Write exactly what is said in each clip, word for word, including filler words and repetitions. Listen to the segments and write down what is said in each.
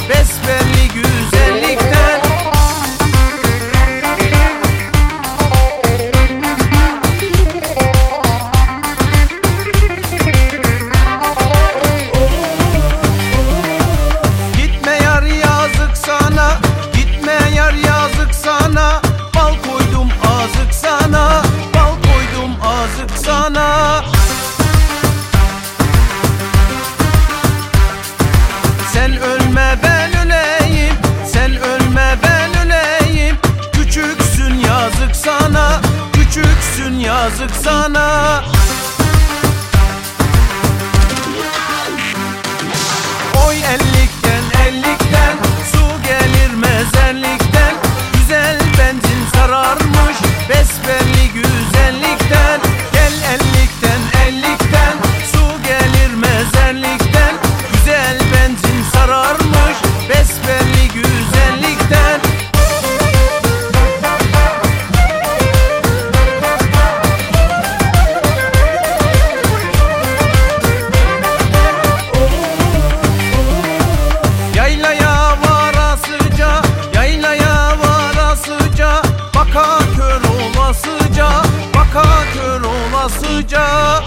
besbelli güzellikten. Gitme yar yazık sana, gitme yar yazık sana. Bal koydum azık sana, bal koydum azık sana. Sen ölme ben öleyim, sen ölme ben öleyim. Küçüksün yazık sana, küçüksün yazık sana. Oy ellikten ellikten, su gelir mezarlıktan. Güzel benzin sararmış besbelli güzellikten. Gel ellikten ellikten, su gelir mezarlıktan. Güzel benzin sararmış besbelli güzellikten. Yaylaya varasıca, yaylaya varasıca. Baka kör olasıca, baka kör olasıca.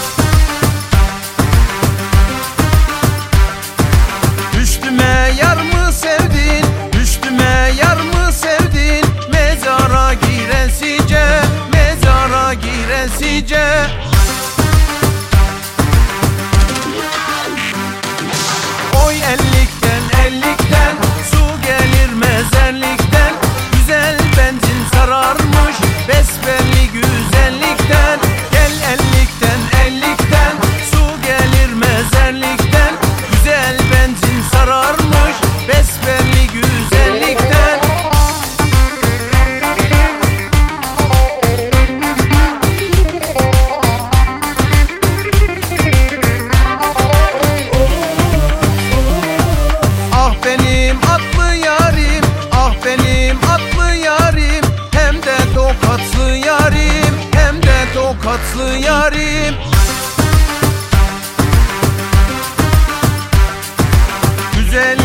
Üstüme yar mı sevdin, üstüme yar mı sevdin? Mezara giresice, mezara giresice. Oy ellikten ellikten, su gelir mezarlıktan. Güzel benzin sararmış besbelli güzellikten. Gel ellikten ellikten, su gelir mezarlıktan. Güzel benzin sararmış besbelli güzellikten. Ah benim atlı yarim, ah benim atlı yarim. Hem de tokatlı yarim, hem de tokatlı yarim. Güzel